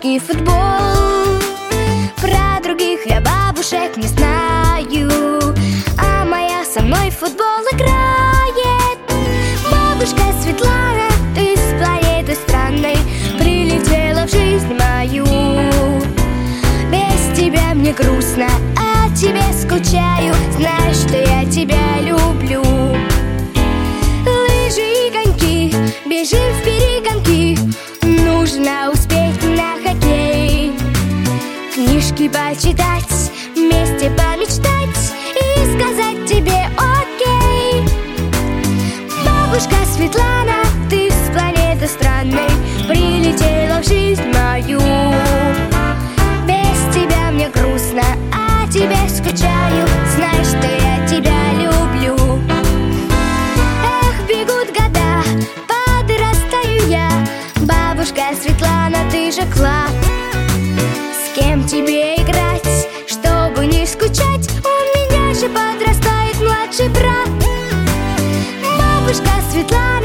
бабушки футбол. Про других я бабушек не знаю, а моя со мной в футбол играет. Бабушка Светлана, ты с планеты странной прилетела в жизнь мою. Без тебя мне грустно, а тебе скучаю. Знаешь, что я тебя люблю. Лыжи и коньки, бежим в перегонки. Нужно успеть на хоккей. Книжки почитать, вместе помечтать и сказать тебе окей. Бабушка Светлана, ты с планеты странной прилетела в жизнь мою. Без тебя мне грустно, а тебе скучаю. Знаешь, что я тебя люблю. Эх, бегут года, подрастаю я. Бабушка Светлана, ты же клад. С кем тебе играть, чтобы не скучать? У меня же подрастает младший брат. Бабушка Светлана,